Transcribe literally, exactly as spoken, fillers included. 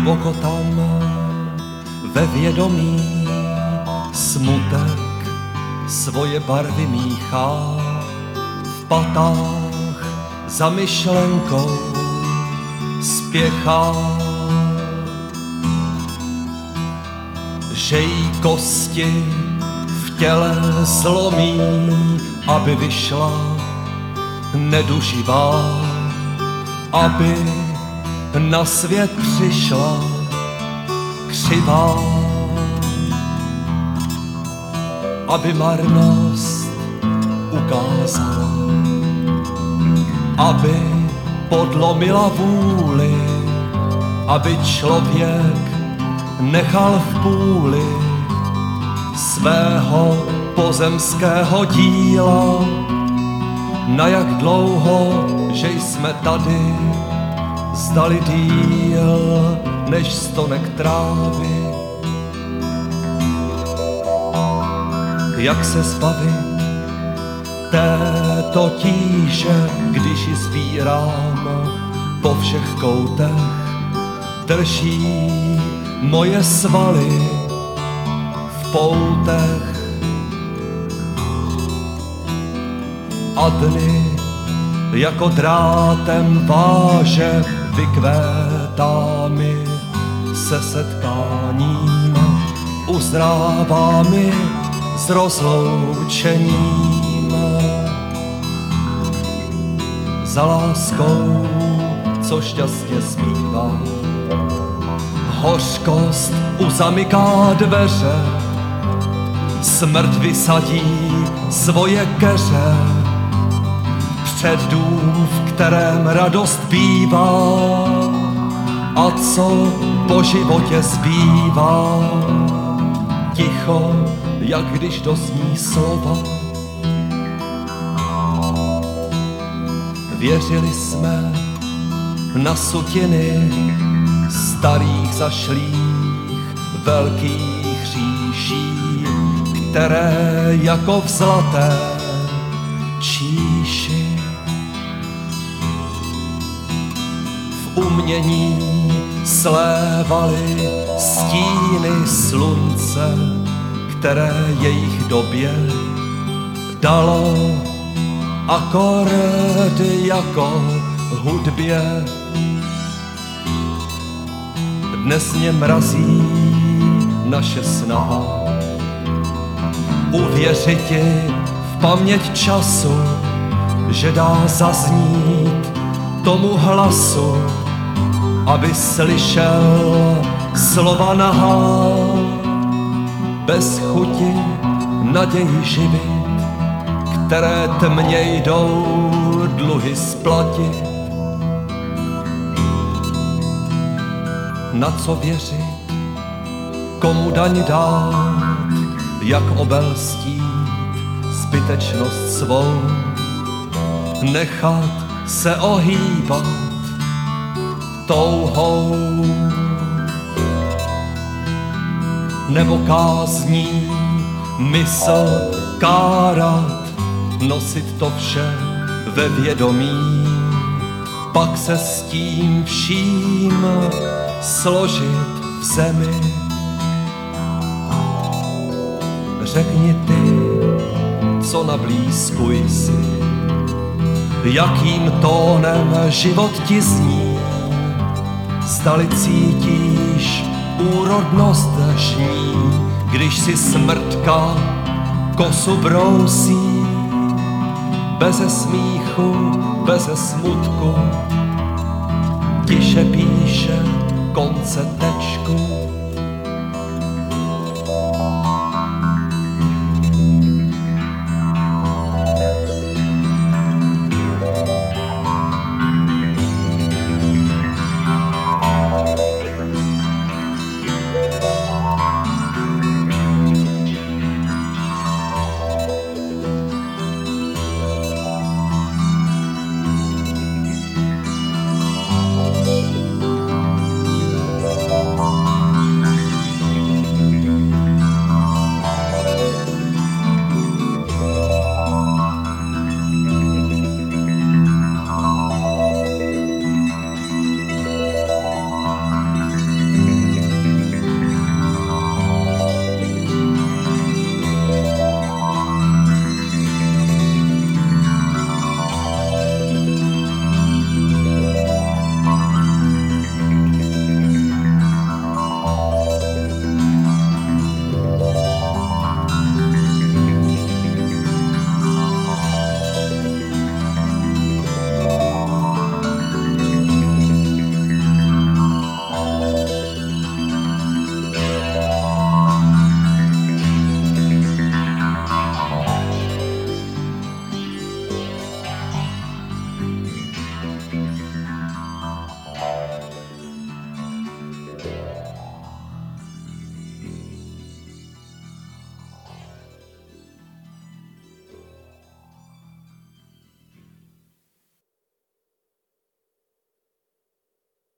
Hluboko tam ve vědomí smutek svoje barvy míchá, v patách za myšlenkou spěchá, že jí kosti v těle zlomí, aby vyšla neduživá, aby na svět přišla křivá, aby marnost ukázala, aby podlomila vůli, aby člověk nechal v půli svého pozemského díla. Na jak dlouho, že jsme tady, zdali díl než stonek trávy. Jak se zbavit této tíže, když ji sbírám po všech koutech, drží moje svaly v poutech. A dny jako drátem váže vykvétá mi se setkáním, uzrává mi s rozloučením. Za láskou, co šťastně zpívá, hořkost uzamyká dveře, smrt vysadí svoje keře před dům, v kterém radost bývá. A co po životě zbývá? Ticho, jak když dozní slova. Věřili jsme na sutiny starých zašlých velkých říší, které jako v zlaté číši v umění slévaly stíny slunce, které jejich době dalo akordy jako hudbě. Dnes mě mrazí naše snaha uvěřiti v paměť času, že dá zaznít tomu hlasu, aby slyšel slova nahá, bez chuti naději živit, které tmě jdou dluhy splatit. Na co věřit, komu daň dát, jak obelstít zbytečnost svou, nechat se ohýbat touhou, nebo kázní mysl kárat, nosit to vše ve vědomí, pak se s tím vším složit v zemi. Řekni ty, co na blízku jsi, jakým tónem život ti zní, zdali cítíš úrodnost dešní, když si smrtka kosu brousí, beze smíchu, beze smutku, tiše píše konce tečku.